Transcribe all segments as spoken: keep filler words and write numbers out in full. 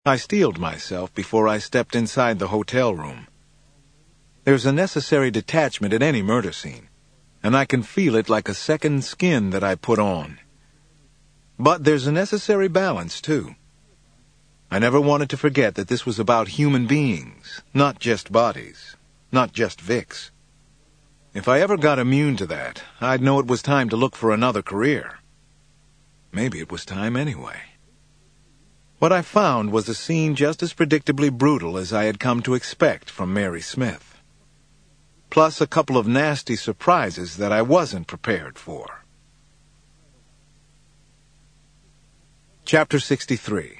I steeled myself before I stepped inside the hotel room. There's a necessary detachment at any murder scene, and I can feel it like a second skin that I put on. But there's a necessary balance, too. I never wanted to forget that this was about human beings, not just bodies, not just Vicks. If I ever got immune to that, I'd know it was time to look for another career. Maybe it was time anyway. What I found was a scene just as predictably brutal as I had come to expect from Mary Smith. Plus a couple of nasty surprises that I wasn't prepared for. Chapter sixty-three.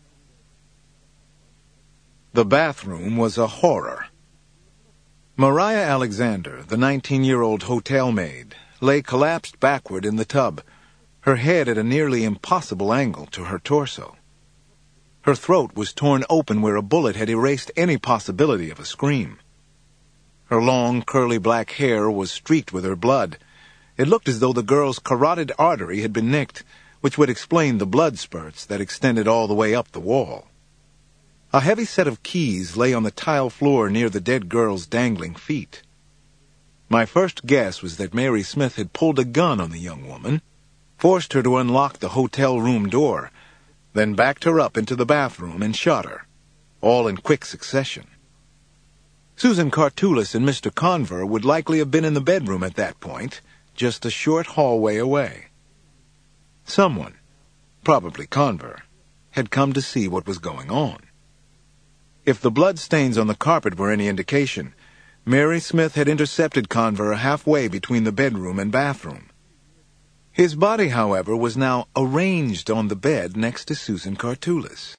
The bathroom was a horror. Mariah Alexander, the nineteen-year-old hotel maid, lay collapsed backward in the tub, her head at a nearly impossible angle to her torso. Her throat was torn open where a bullet had erased any possibility of a scream. Her long, curly black hair was streaked with her blood. It looked as though the girl's carotid artery had been nicked, which would explain the blood spurts that extended all the way up the wall. A heavy set of keys lay on the tile floor near the dead girl's dangling feet. My first guess was that Mary Smith had pulled a gun on the young woman, forced her to unlock the hotel room door, then backed her up into the bathroom and shot her, all in quick succession. Susan Kartulis and Mister Conver would likely have been in the bedroom at that point, just a short hallway away. Someone, probably Conver, had come to see what was going on. If the blood stains on the carpet were any indication, Mary Smith had intercepted Conver halfway between the bedroom and bathroom. His body, however, was now arranged on the bed next to Susan Kartulis.